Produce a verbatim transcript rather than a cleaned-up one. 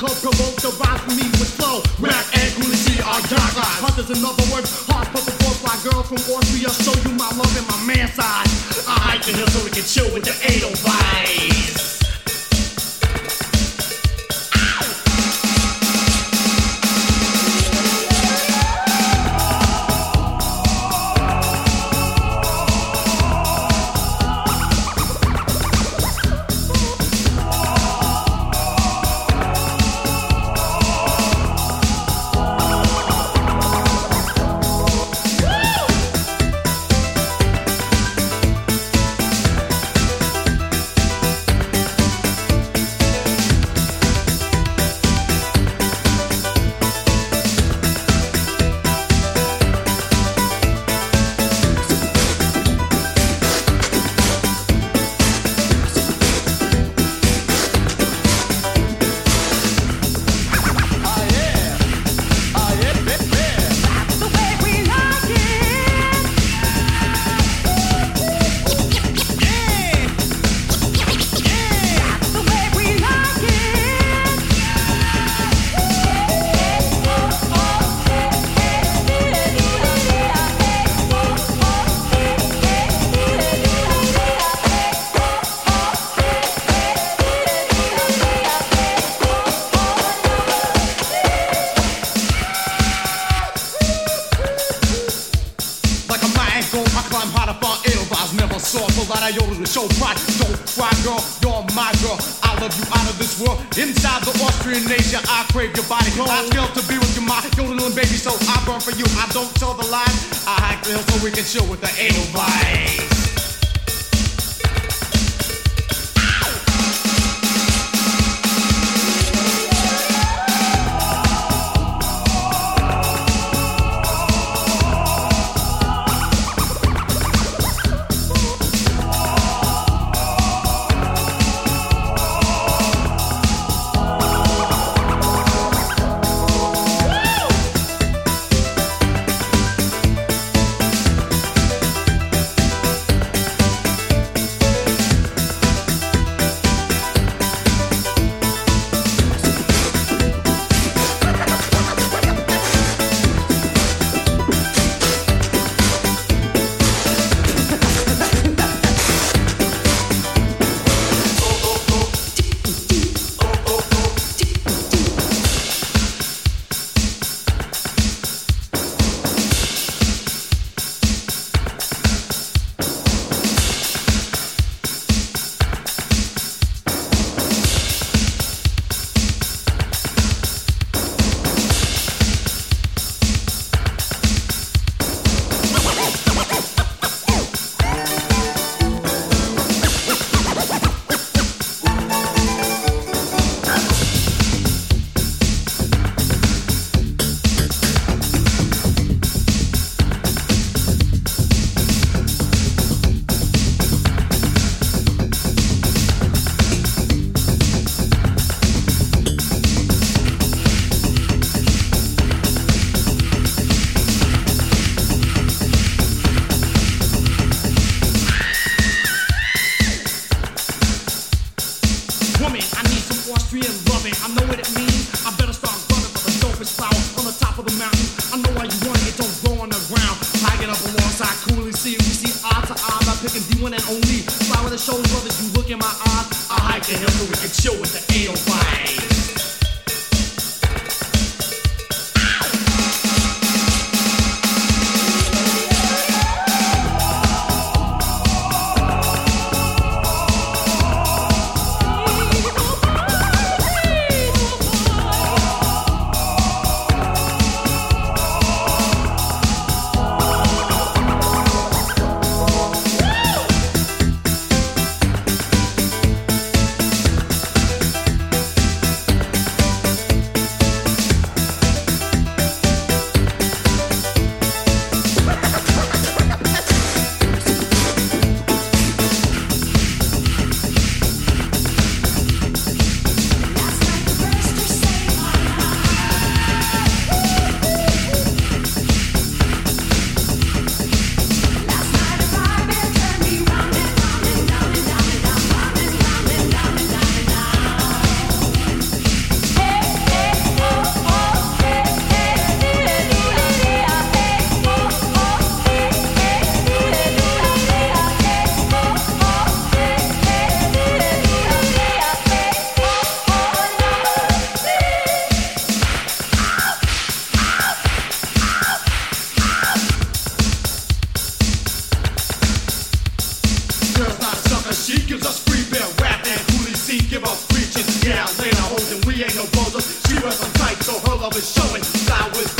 cold provoke the rhymes for me with flow. Rap and coolity are guidelines. Hunters, in other words, hard purple boys, fly girls from Austria. Show you my love and my man side. I hike the hill so we can chill with the eight oh five. Show pride, don't cry, girl, you're my girl. I love you out of this world. Inside the Austrian nation, I crave your body. I scale to be with you, my yodeling baby, so I burn for you. I don't tell the lies. I hike the hill so we can chill with the eight oh five. love is showing. Fly with